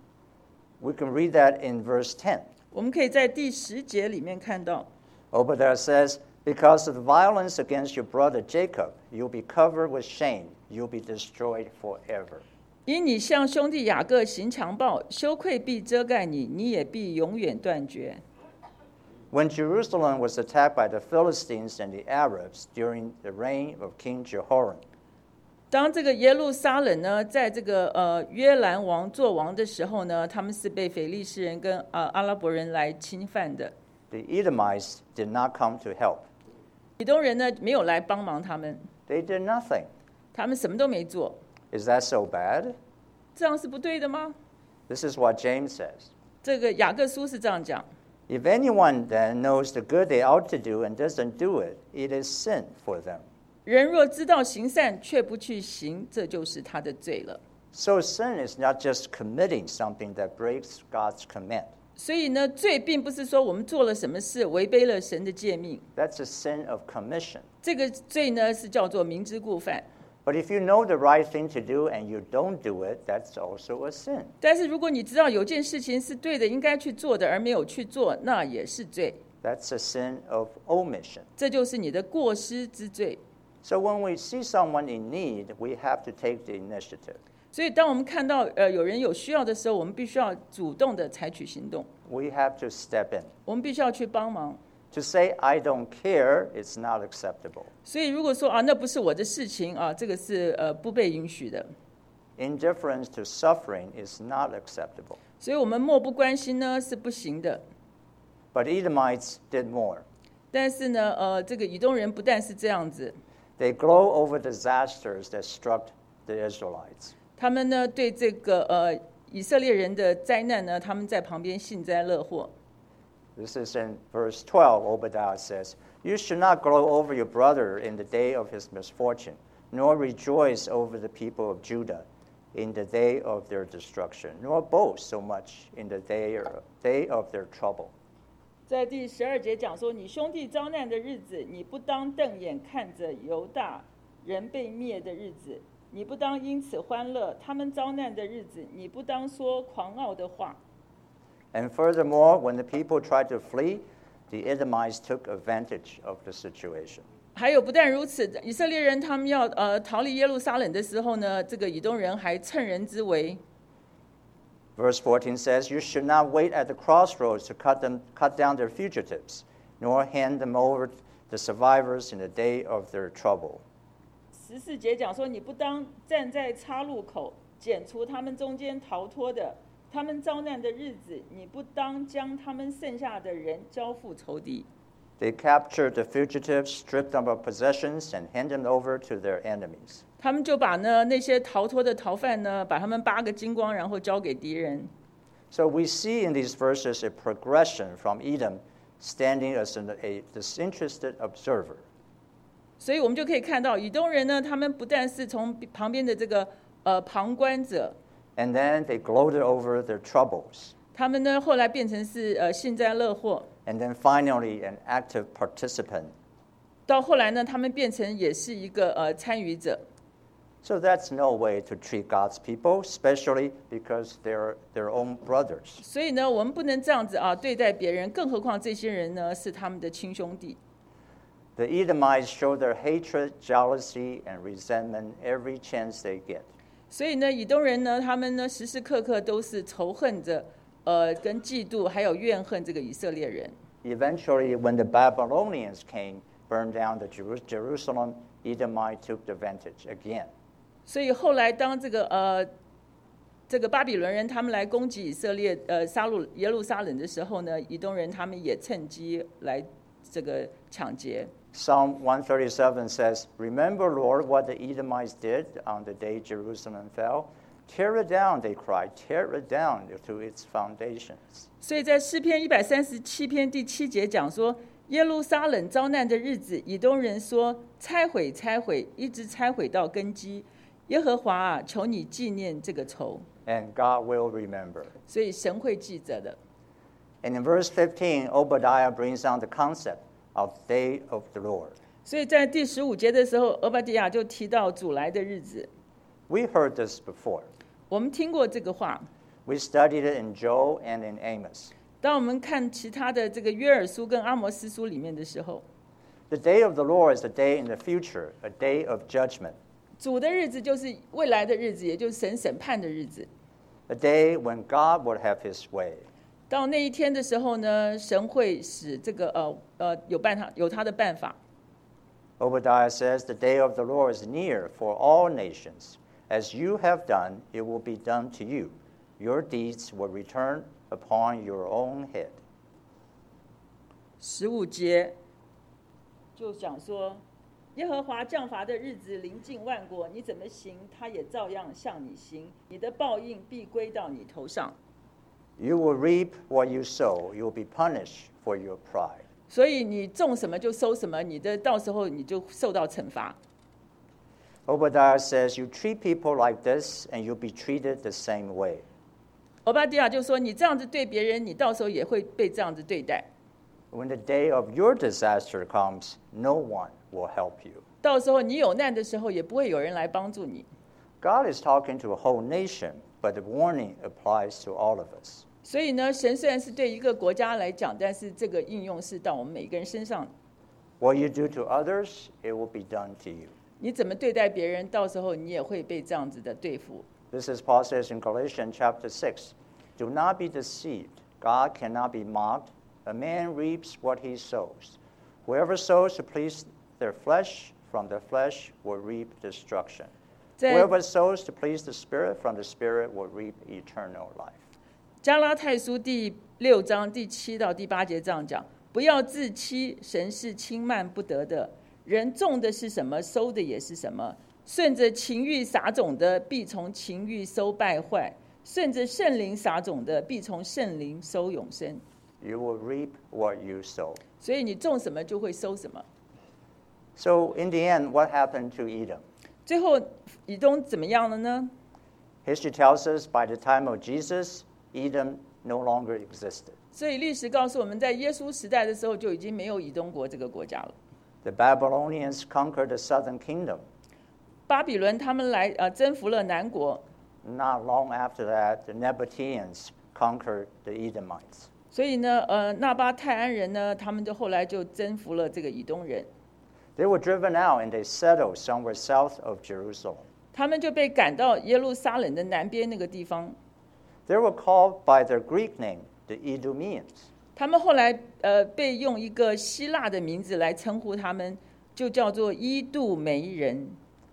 We can read that in verse 10. 我们可以在第10节里面看到， Obadiah says, because of the violence against your brother Jacob, you'll be covered with shame. You'll be destroyed forever. 因你向兄弟雅各行强暴，羞愧必遮盖你，你也必永远断绝。 When Jerusalem was attacked by the Philistines and the Arabs during the reign of King Jehoram, 当这个耶路撒冷呢，在这个约兰王做王的时候呢，他们是被非利士人跟阿拉伯人来侵犯的。 the Edomites did not come to help. 以东人呢没有来帮忙他们， They did nothing. 他们什么都没做， Is that so bad? 这样是不对的吗？ This is what James says. 这个雅各书是这样讲。 If anyone then knows the good they ought to do and doesn't do it, it is sin for them. 人若知道行善却不去行，这就是他的罪了。 So sin is not just committing something that breaks God's command. 所以呢，罪并不是说我们做了什么事违背了神的诫命， That's a sin of commission. 这个罪呢是叫做明知故犯。 But if you know the right thing to do and you don't do it, that's also a sin. 但是如果你知道有件事情是对的，应该去做的，而没有去做，那也是罪。 That's a sin of omission. 这就是你的过失之罪。 So when we see someone in need, we have to take the initiative. 所以，当我们看到有人有需要的时候，我们必须要主动的采取行动， We have to step in. 我们必须要去帮忙。 To say, I don't care, it's not acceptable. 所以，如果说那不是我的事情这个是不被允许的。 Indifference to suffering is not acceptable. 所以我们漠不关心呢是不行的。 But Edomites did more. 但是呢，这个以东人不但是这样子， They glow over disasters that struck the Israelites. 他们呢对这个以色列人的灾难呢，他们在旁边幸灾乐祸。 This is in verse 12. Obadiah says, You should not glow over your brother in the day of his misfortune, nor rejoice over the people of Judah. in the day of their destruction, nor boast so much in the day of their trouble. 在第12节讲说，你兄弟遭难的日子，你不当瞪眼看着犹大人被灭的日子，你不当因此欢乐；他们遭难的日子，你不当说狂傲的话。 And furthermore, when the people tried to flee, the Edomites took advantage of the situation. 还有不但如此，以色列人他们要逃离耶路撒冷的时候呢，这个以东人还趁人之危。 Verse 14 says, You should not wait at the crossroads to cut down their fugitives, nor hand them over the survivors in the day of their trouble. 14节讲说，你不当站在岔路口，剪除他们中间逃脱的，他们遭难的日子，你不当将他们剩下的人交付仇敌。 They captured the fugitives, stripped them of possessions, and handed them over to their enemies. 他们就把那些逃脱的逃犯呢，把他们扒个精光，然后交给敌人。 So we see in these verses a progression from Edom standing as a disinterested observer. 所以我们就可以看到，以东人呢，他们不但是从旁边的这个旁观者， And then they gloated over their troubles. 他们呢后来变成是幸灾乐祸， And then finally an active participant. 到后来呢，他们变成也是一个参与者。 So that's no way to treat God's people, especially because they're their own brothers. 所以呢，我们不能这样子对待别人，更何况这些人呢是他们的亲兄弟。 The Edomites show their hatred, jealousy, and resentment every chance they get. 所以呢，以东人呢，他们呢时时刻刻都是仇恨着，跟嫉妒，还有怨恨这个以色列人。 Eventually, when the Babylonians came, burned down the Jerusalem, Edomite took advantage again. 所以后来当这个巴比伦人他们来攻击以色列，杀戮耶路撒冷的时候呢，以东人他们也趁机来这个抢劫。 Psalm 137 says, Remember, Lord, what the Edomites did on the day Jerusalem fell. Tear it down, they cried, tear it down to its foundations. 所以在诗篇137篇第7节讲说，耶路撒冷遭难的日子，以东人说，拆毁拆毁，一直拆毁到根基。耶和华啊，求你纪念这个仇。 And God will remember. 所以神会记着的。 And in verse 15, Obadiah brings down the concept of the day of the Lord. 所以在第15节的时候，俄巴底亚就提到主来的日子。 We heard this before. 我们听过这个话。 We studied it in Joel and in Amos. 当我们看其他的这个约珥书跟阿摩斯书里面的时候， The day of the Lord is a day in the future, a day of judgment, 主的日子就是未来的日子，也就是神审判的日子。 a day when God would have his way. 到那一天的时候呢，神会使这个有他的办法。 Obadiah says, The day of the Lord is near for all nations. As you have done, it will be done to you. Your deeds will return upon your own head. 15节就讲说，耶和华降罚的日子临近万国，你怎么行，他也照样向你行，你的报应必归到你头上。 You will reap what you sow. You will be punished for your pride. 所以你种什么就收什么，你的到时候你就受到惩罚。 Obadiah says, You treat people like this, and you'll be treated the same way. 俄巴底亚就说：“你这样子对别人，你到时候也会被这样子对待。 When the day of your disaster comes, no one will help you. 到时候你有难的时候，也不会有人来帮助你。 God is talking to a whole nation, but the warning applies to all of us. 所以呢，神虽然是对一个国家来讲，但是这个应用是到我们每个人身上。 What you do to others, it will be done to you. 你怎么对待别人，到时候你也会被这样子的对付。 This is Paul says in Galatians chapter 6. Do not be deceived. God cannot be mocked. A man reaps what he sows. Whoever sows to please their flesh, from the flesh will reap destruction. Whoever sows to please the Spirit, from the Spirit will reap eternal life. 加拉太书第6章第7到第8节这样讲：不要自欺，神是轻慢不得的。人种的是什么，收的也是什么。顺着情欲撒种的，必从情欲收败坏；顺着圣灵撒种的，必从圣灵收永生。 You will reap what you sow. 所以你种什么就会收什么。 So in the end, what happened to Edom? 最后以东怎么样了呢？ History tells us by the time of Jesus, Edom no longer existed. 所以历史告诉我们，在耶稣时代的时候就已经没有以东国这个国家了。 The Babylonians conquered the southern kingdom. 巴比伦他们来征服了南国， Not long after that, the Nabateans conquered the Edomites. 所以呢，纳巴泰安人呢，他们就后来就征服了这个以东人， They were driven out and they settled somewhere south of Jerusalem. 他们就被赶到耶路撒冷的南边那个地方。 They were called by their Greek name, the Edomians. 他们后来被用一个希腊的名字来称呼他们，就叫做伊杜梅人。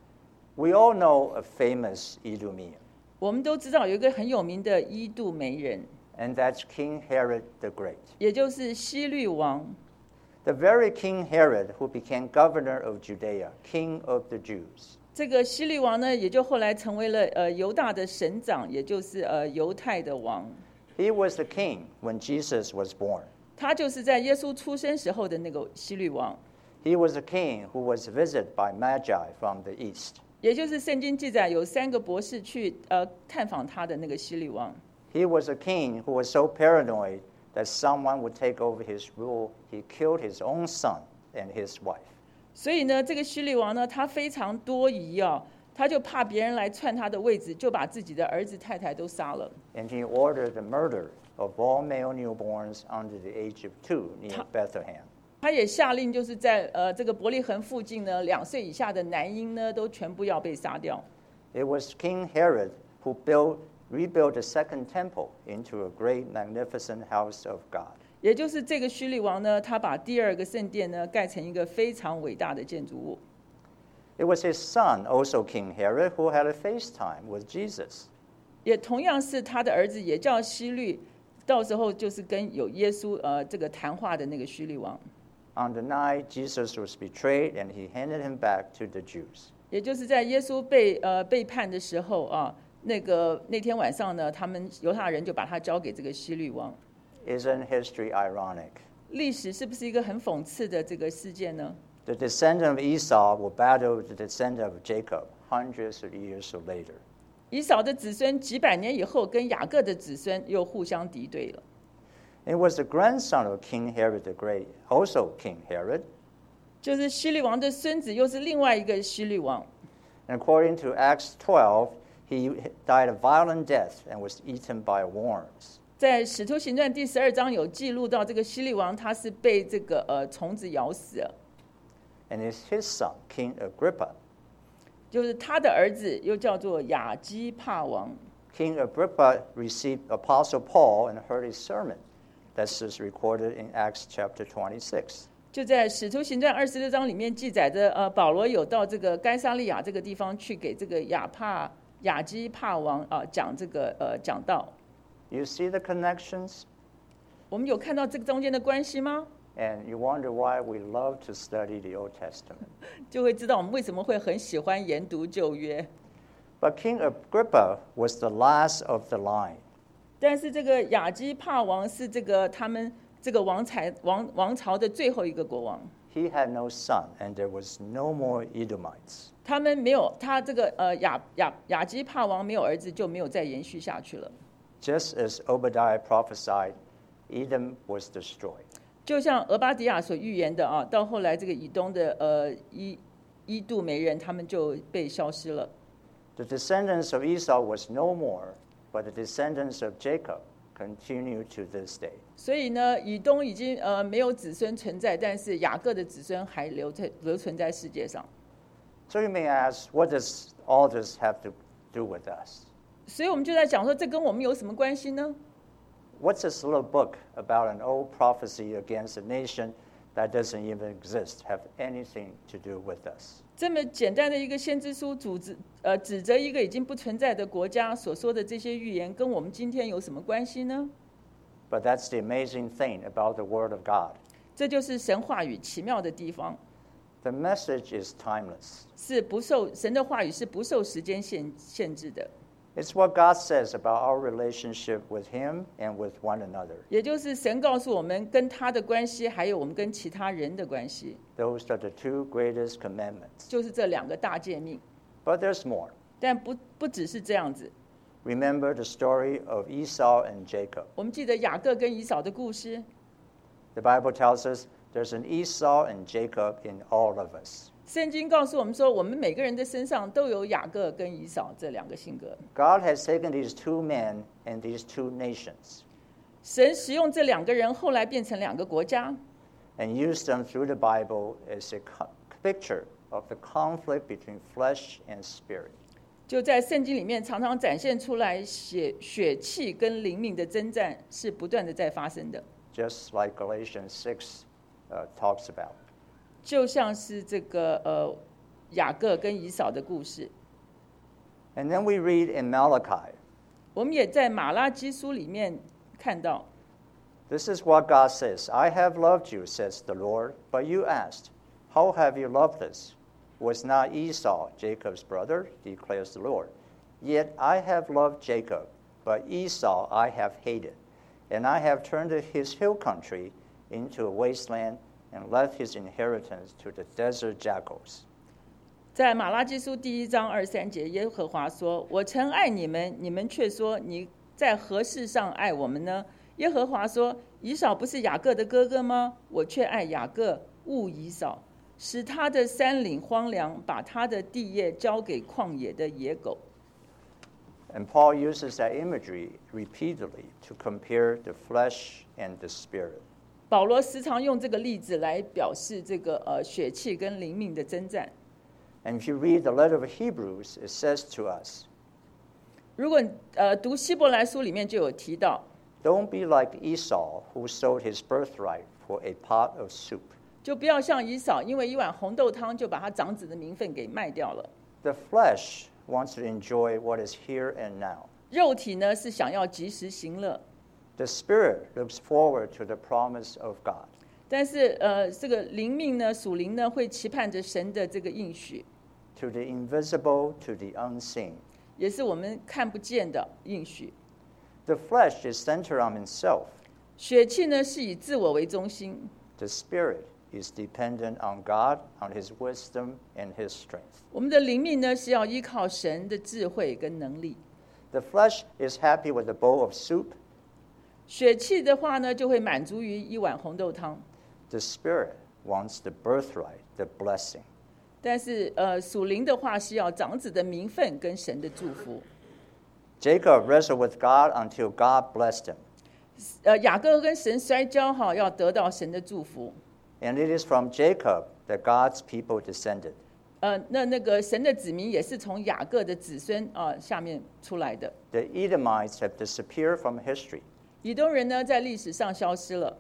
We all know a famous Edomian, 我们都知道有一个很有名的伊杜梅人， and that's King Herod the Great. 也就是希律王。 The very King Herod who became governor of Judea, king of the Jews. 这个希律王呢，也就后来成为了犹大的省长，也就是犹太的王。 He was the king when Jesus was born. 他就是在耶稣出生时候的那个希律王， He was a king who was visited by Magi from the east. 也就是圣经记载有3个博士去探访他的那个希律王。 He was a king who was so paranoid that someone would take over his rule. He killed his own son and his wife. 所以呢，这个希律王呢，他非常多疑啊，他就怕别人来篡他的位置，就把自己的儿子太太都杀了。 And he ordered the murder of all male newborns under the age of 2 near Bethlehem. 他也下令，就是在这个伯利恒附近呢，2岁以下的男婴呢，都全部要被杀掉。 It was King Herod who rebuilt the second temple into a great, magnificent house of God. 也就是这个希律王呢，他把第2个圣殿呢盖成一个非常伟大的建筑物。 It was his son, also King Herod, who had a FaceTime with Jesus. 也同样是他的儿子，也叫希律，到时候就是跟有耶稣这个谈话的那个希律王。 On the night Jesus was betrayed, and he handed him back to the Jews. 也就是在耶稣被背叛的时候啊，那天晚上呢，他们犹太人就把他交给这个希律王。 Isn't history ironic? 历史是不是一个很讽刺的这个事件呢？ The descendant of Esau will battle the descendant of Jacob hundreds of years later. 以扫的子孙几百年以后，跟雅各的子孙又互相敌对了。 It was the grandson of King Herod the Great, also King Herod. 就是希律王的孙子，又是另外一个希律王。 And according to Acts 12, he died a violent death and was eaten by worms. 在使徒行传第12章有记录到，这个希律王他是被这个虫子咬死了。 And it's his son, King Agrippa. 就是他的儿子，又叫做亚基帕王。 King Agrippa received Apostle Paul and heard his sermon. This is recorded in Acts chapter 26. 就在使徒行传26章里面记载着，保罗有到这个该撒利亚这个地方去给这个亚基帕王讲这个讲道。 You see the connections? 我们有看到这个中间的关系吗？ And you wonder why we love to study the Old Testament. 就会知道我们为什么会很喜欢研读旧约。 But King Agrippa was the last of the line. 但是这个亚基帕王是这个他们这个王朝的最后一个国王。 He had no son, and there was no more Edomites. 他们没有他这个亚基帕王没有儿子，就没有再延续下去了。 Just as Obadiah prophesied, Edom was destroyed. 就像俄巴底亚所预言的到后来这个以东的伊杜梅人，他们就被消失了。 The descendants of Esau was no more, but the descendants of Jacob continue to this day. 所以呢，以东已经没有子孙存在，但是雅各的子孙还留存在世界上。 So you may ask, what does all this have to do with us? 所以我们就在讲说，这跟我们有什么关系呢？ What's this little book about an old prophecy against a nation that doesn't even exist have anything to do with us? 这么简单的一个先知书，指责一个已经不存在的国家所说的这些预言，跟我们今天有什么关系呢？ But that's the amazing thing about the Word of God. 这就是神话语奇妙的地方， The message is timeless. 神的话语是不受时间限制的。 It's what God says about our relationship with Him and with one another. 也就是神告诉我们跟他的关系，还有我们跟其他人的关系， Those are the 2 greatest commandments. 就是这2个大诫命。 But there's more. 但不只是这样子， remember the story of Esau and Jacob. 我们记得雅各跟以扫的故事。 The Bible tells us there's an Esau and Jacob in all of us. 圣经告诉我们说，我们每个人的身上都有雅各跟以扫这两个性格。 God has taken these two men and these two nations 神使用这两个人，后来变成两个国家， and used them through the Bible as a picture of the conflict between flesh and spirit. 就在圣经里面常常展现出来血气跟灵命的征战是不断的在发生的， Just like Galatians 6 talks about. 就像是这个雅各跟以扫的故事。 And then we read in Malachi, 我们也在马拉基书里面看到， this is what God says, I have loved you, says the Lord, but you asked, how have you loved us? Was not Esau Jacob's brother, declares the Lord. Yet I have loved Jacob, but Esau I have hated, and I have turned his hill country into a wasteland and left his inheritance to the desert jackals. 在马拉基书第1章23节，耶和华说：“我曾爱你们，你们却说你在何事上爱我们呢？”耶和华说：“以扫不是雅各的哥哥吗？我却爱雅各，恶以扫，使他的山岭荒凉，把他的地业交给旷野的野狗。” And Paul uses that imagery repeatedly to compare the flesh and the spirit. 保罗时常用这个例子来表示这个血气跟灵命的征战。 And if you read the letter of Hebrews, it says to us, 如果读希伯来书里面就有提到， don't be like Esau, who sold his birthright for a pot of soup. 就不要像以扫，因为一碗红豆汤就把他长子的名分给卖掉了。 The flesh wants to enjoy what is here and now. 肉体呢是想要及时行乐， The spirit looks forward to the promise of God. 但是这个灵命呢，属灵呢会期盼着神的这个应许， To the invisible, to the unseen. 也是我们看不见的应许。 The flesh is centered on himself. 血气呢是以自我为中心， The spirit is dependent on God, on his wisdom and his strength. 我们的灵命呢是要依靠神的智慧跟能力。 The flesh is happy with a bowl of soup. 血气的话呢，就会满足于一碗红豆汤。 The spirit wants the birthright, the blessing. 但是属灵的话是要长子的名分跟神的祝福。 Jacob wrestled with God until God blessed him. 雅各跟神摔跤哈，要得到神的祝福。 And it is from Jacob that God's people descended. 那个神的子民也是从雅各的子孙下面出来的。 The Edomites have disappeared from history. 以东人呢在历史上消失了。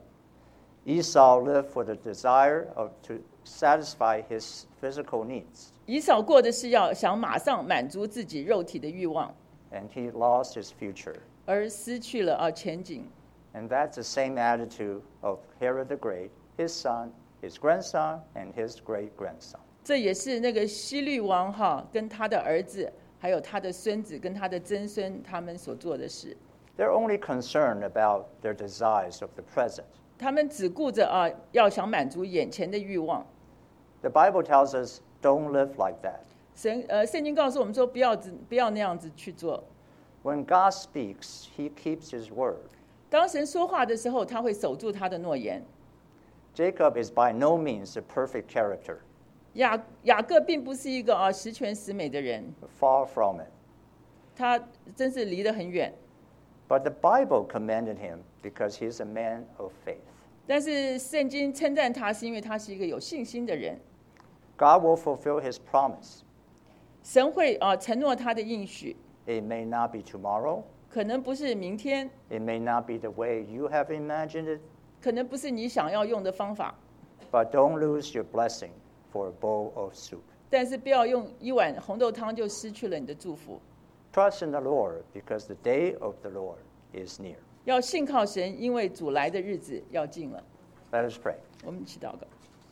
Esau lived for the desire to satisfy his physical needs, 以扫过的是要想马上满足自己肉体的欲望， and he lost his future. 而失去了前景。 And that's the same attitude of Herod the Great, his son, his grandson, and his great-grandson. 这也是那个希律王跟他的儿子，还有他的孙子跟他的曾孙他们所做的事。 They're only concerned about their desires of the present. 他们只顾着要想满足眼前的欲望。 The Bible tells us, don't live like that. 圣经告诉我们说，不要那样子去做。 When God speaks, he keeps his word. 当神说话的时候，他会守住他的诺言。 Jacob is by no means a perfect character, 雅各并不是一个十全十美的人， far from it. 他真是离得很远。 But the Bible commended him because he's a man of faith. 但是圣经称赞他，是因为他是一个有信心的人。 God will fulfill his promise. 神会承诺他的应许， It may not be tomorrow. 可能不是明天， It may not be the way you have imagined it. 可能不是你想要用的方法， But don't lose your blessing for a bowl of soup. 但是不要用一碗红豆汤就失去了你的祝福。 Trust in the Lord because the day of the Lord is near. 要信靠神，因为主来的日子要近了。 Let us pray. 我们一起祷告。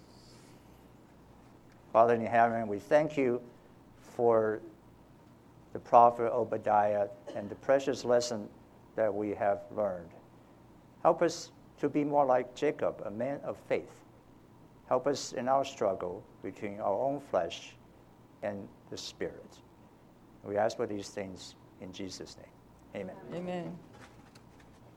Father in heaven, we thank you for the prophet Obadiah and the precious lesson that we have learned. Help us to be more like Jacob, a man of faith. Help us in our struggle between our own flesh and the Spirit. We ask for these things in Jesus' name. Amen. Amen.